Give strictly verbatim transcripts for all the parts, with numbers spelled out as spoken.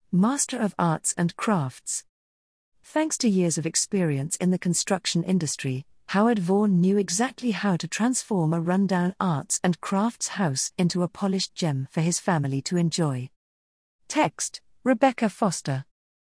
Master of Arts and Crafts. Thanks to years of experience in the construction industry, Howard Vaughan knew exactly how to transform a rundown arts and crafts house into a polished gem for his family to enjoy. Text: Rebecca Foster.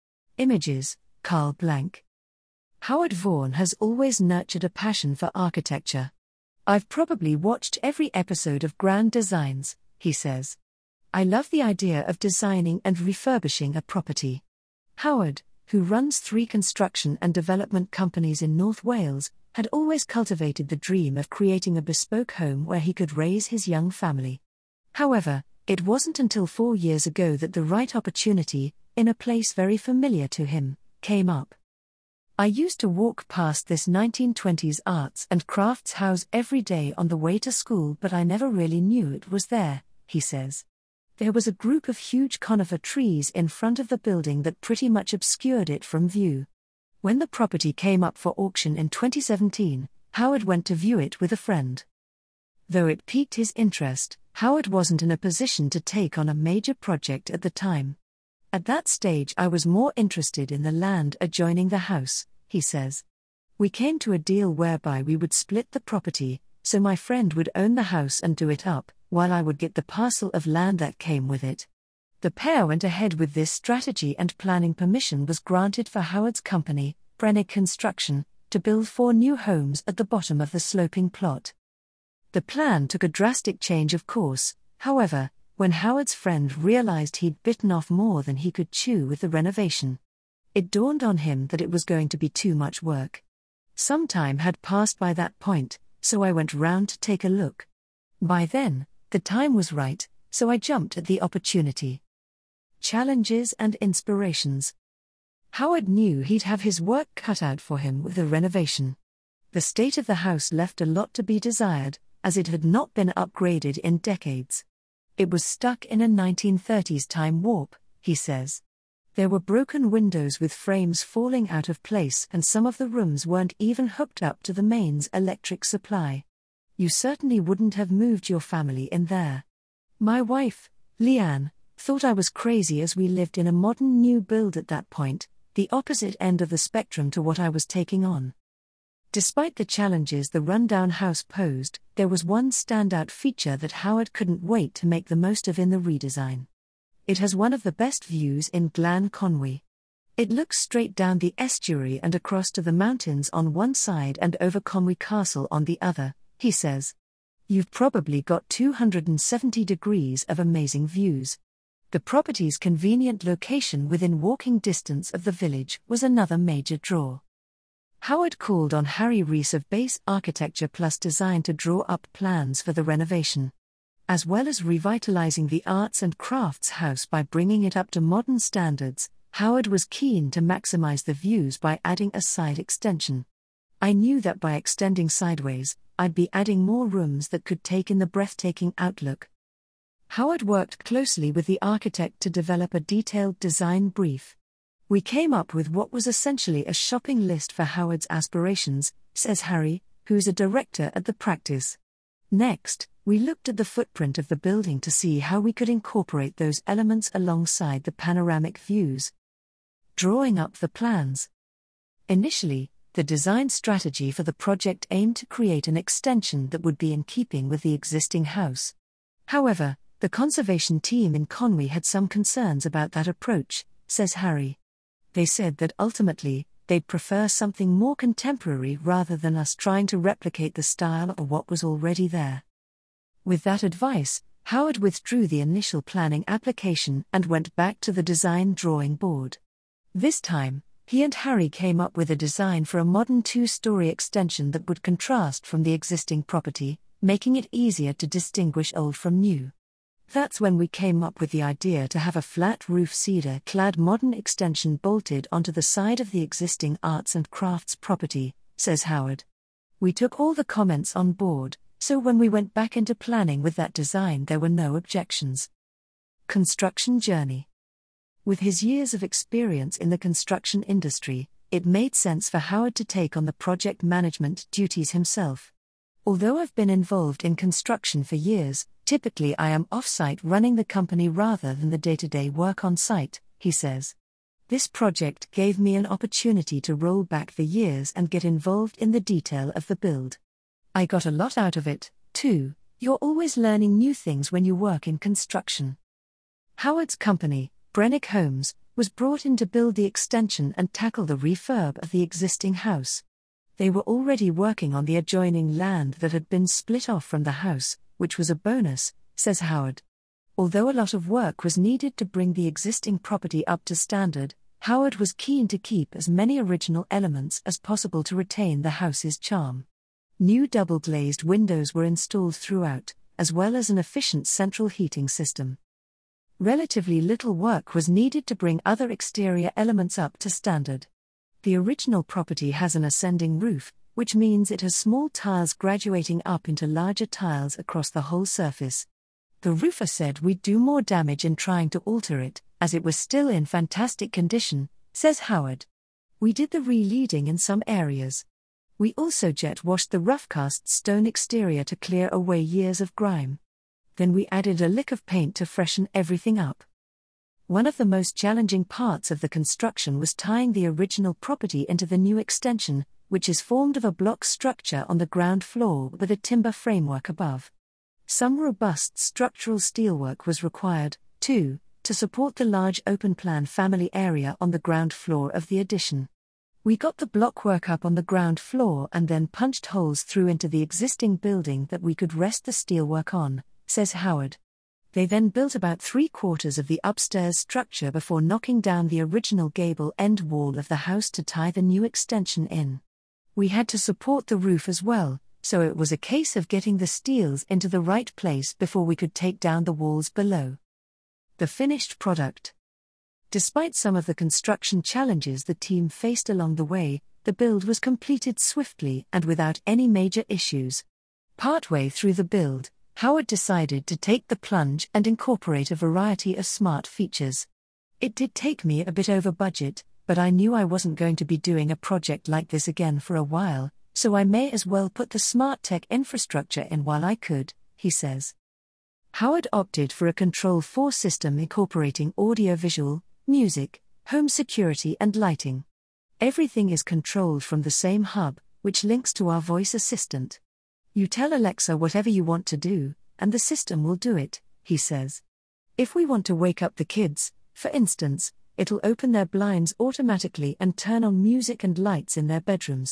Images: Carl Blank. Howard Vaughan has always nurtured a passion for architecture. "I've probably watched every episode of Grand Designs," he says. "I love the idea of designing and refurbishing a property." Howard, who runs three construction and development companies in North Wales, had always cultivated the dream of creating a bespoke home where he could raise his young family. However, it wasn't until four years ago that the right opportunity, in a place very familiar to him, came up. "I used to walk past this nineteen twenties arts and crafts house every day on the way to school, but I never really knew it was there," he says. "There was a group of huge conifer trees in front of the building that pretty much obscured it from view. When the property came up for auction in twenty seventeen, Howard went to view it with a friend. Though it piqued his interest, Howard wasn't in a position to take on a major project at the time. At that stage I was more interested in the land adjoining the house," he says. "We came to a deal whereby we would split the property, so my friend would own the house and do it up, while I would get the parcel of land that came with it." The pair went ahead with this strategy, and planning permission was granted for Howard's company, Brennig Construction, to build four new homes at the bottom of the sloping plot. The plan took a drastic change of course, however, when Howard's friend realized he'd bitten off more than he could chew with the renovation. It dawned on him that it was going to be too much work. "Some time had passed by that point, so I went round to take a look. By then, the time was right, so I jumped at the opportunity." Challenges and inspirations. Howard knew he'd have his work cut out for him with the renovation. The state of the house left a lot to be desired, as it had not been upgraded in decades. It was stuck in a nineteen thirties time warp, he says. There were broken windows with frames falling out of place, and some of the rooms weren't even hooked up to the mains electric supply. "You certainly wouldn't have moved your family in there. My wife, Leanne, thought I was crazy, as we lived in a modern new build at that point, the opposite end of the spectrum to what I was taking on." Despite the challenges the rundown house posed, there was one standout feature that Howard couldn't wait to make the most of in the redesign. It has one of the best views in Glan Conwy. It looks straight down the estuary and across to the mountains on one side and over Conwy Castle on the other, he says. "You've probably got two hundred seventy degrees of amazing views." The property's convenient location within walking distance of the village was another major draw. Howard called on Harry Rees of Base Architecture Plus Design to draw up plans for the renovation. As well as revitalizing the arts and crafts house by bringing it up to modern standards, Howard was keen to maximize the views by adding a side extension. "I knew that by extending sideways, I'd be adding more rooms that could take in the breathtaking outlook." Howard worked closely with the architect to develop a detailed design brief. "We came up with what was essentially a shopping list for Howard's aspirations," says Harry, who's a director at the practice. "Next, we looked at the footprint of the building to see how we could incorporate those elements alongside the panoramic views." Drawing up the plans. Initially, the design strategy for the project aimed to create an extension that would be in keeping with the existing house. However, the conservation team in Conwy had some concerns about that approach, says Harry. "They said that ultimately, they'd prefer something more contemporary rather than us trying to replicate the style of what was already there." With that advice, Howard withdrew the initial planning application and went back to the design drawing board. This time, he and Harry came up with a design for a modern two-story extension that would contrast from the existing property, making it easier to distinguish old from new. That's when we came up with the idea to have a flat-roof cedar-clad modern extension bolted onto the side of the existing arts and crafts property, says Howard. "We took all the comments on board, so when we went back into planning with that design there were no objections." Construction journey. With his years of experience in the construction industry, it made sense for Howard to take on the project management duties himself. "Although I've been involved in construction for years, typically I am off-site running the company rather than the day-to-day work on site," he says. This project gave me an opportunity to roll back the years and get involved in the detail of the build. I got a lot out of it, too. You're always learning new things when you work in construction. Howard's company, Brennick Homes, was brought in to build the extension and tackle the refurb of the existing house. They were already working on the adjoining land that had been split off from the house, which was a bonus, says Howard. Although a lot of work was needed to bring the existing property up to standard, Howard was keen to keep as many original elements as possible to retain the house's charm. New double-glazed windows were installed throughout, as well as an efficient central heating system. Relatively little work was needed to bring other exterior elements up to standard. The original property has an ascending roof, which means it has small tiles graduating up into larger tiles across the whole surface. The roofer said we'd do more damage in trying to alter it, as it was still in fantastic condition, says Howard. We did the re-leading in some areas. We also jet-washed the rough-cast stone exterior to clear away years of grime. Then we added a lick of paint to freshen everything up. One of the most challenging parts of the construction was tying the original property into the new extension, which is formed of a block structure on the ground floor with a timber framework above. Some robust structural steelwork was required, too, to support the large open-plan family area on the ground floor of the addition. We got the blockwork up on the ground floor and then punched holes through into the existing building that we could rest the steelwork on, says Howard. They then built about three-quarters of the upstairs structure before knocking down the original gable end wall of the house to tie the new extension in. We had to support the roof as well, so it was a case of getting the steels into the right place before we could take down the walls below. The finished product. Despite some of the construction challenges the team faced along the way, the build was completed swiftly and without any major issues. Partway through the build, Howard decided to take the plunge and incorporate a variety of smart features. It did take me a bit over budget, but I knew I wasn't going to be doing a project like this again for a while, so I may as well put the smart tech infrastructure in while I could, he says. Howard opted for a Control four system incorporating audio-visual, music, home security and lighting. Everything is controlled from the same hub, which links to our voice assistant. You tell Alexa whatever you want to do, and the system will do it, he says. If we want to wake up the kids, for instance, it'll open their blinds automatically and turn on music and lights in their bedrooms.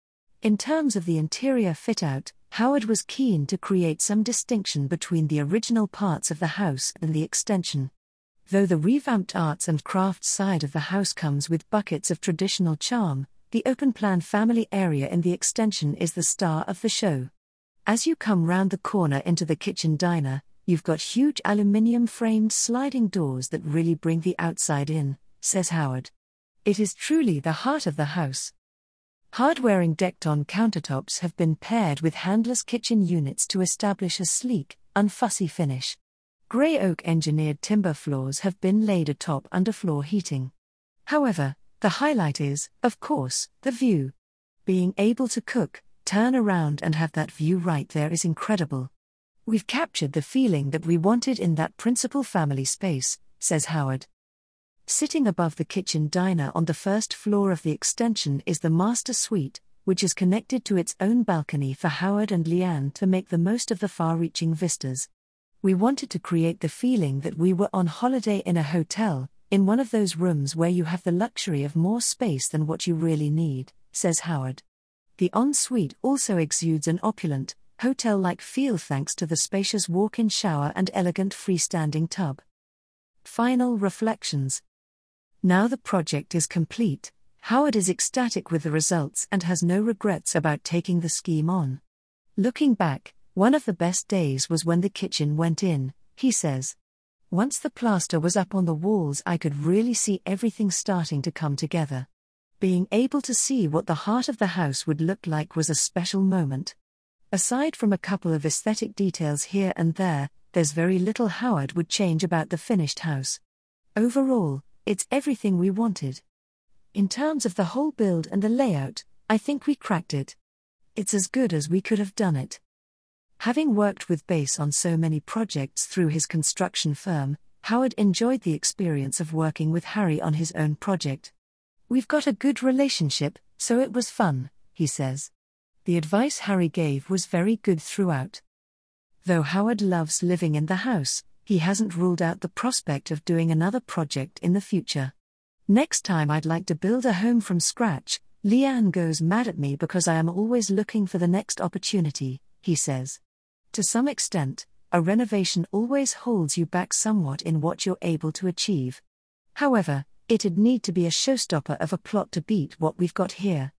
In terms of the interior fit-out, Howard was keen to create some distinction between the original parts of the house and the extension. Though the revamped arts and crafts side of the house comes with buckets of traditional charm, the open-plan family area in the extension is the star of the show. As you come round the corner into the kitchen diner, you've got huge aluminium-framed sliding doors that really bring the outside in, says Howard. It is truly the heart of the house. Hardwaring decked-on countertops have been paired with handless kitchen units to establish a sleek, unfussy finish. Grey oak engineered timber floors have been laid atop underfloor heating. However, the highlight is, of course, the view. Being able to cook, turn around and have that view right there is incredible. We've captured the feeling that we wanted in that principal family space, says Howard. Sitting above the kitchen diner on the first floor of the extension is the master suite, which is connected to its own balcony for Howard and Leanne to make the most of the far-reaching vistas. We wanted to create the feeling that we were on holiday in a hotel, in one of those rooms where you have the luxury of more space than what you really need, says Howard. The ensuite also exudes an opulent, hotel-like feel thanks to the spacious walk-in shower and elegant freestanding tub. Final reflections. Now the project is complete, Howard is ecstatic with the results and has no regrets about taking the scheme on. Looking back, one of the best days was when the kitchen went in, he says. Once the plaster was up on the walls, I could really see everything starting to come together. Being able to see what the heart of the house would look like was a special moment. Aside from a couple of aesthetic details here and there, there's very little Howard would change about the finished house. Overall, it's everything we wanted. In terms of the whole build and the layout, I think we cracked it. It's as good as we could have done it. Having worked with Bass on so many projects through his construction firm, Howard enjoyed the experience of working with Harry on his own project. "We've got a good relationship, so it was fun," he says. The advice Harry gave was very good throughout. Though Howard loves living in the house, he hasn't ruled out the prospect of doing another project in the future. "Next time I'd like to build a home from scratch. Leanne goes mad at me because I am always looking for the next opportunity," he says. To some extent, a renovation always holds you back somewhat in what you're able to achieve. However, it'd need to be a showstopper of a plot to beat what we've got here.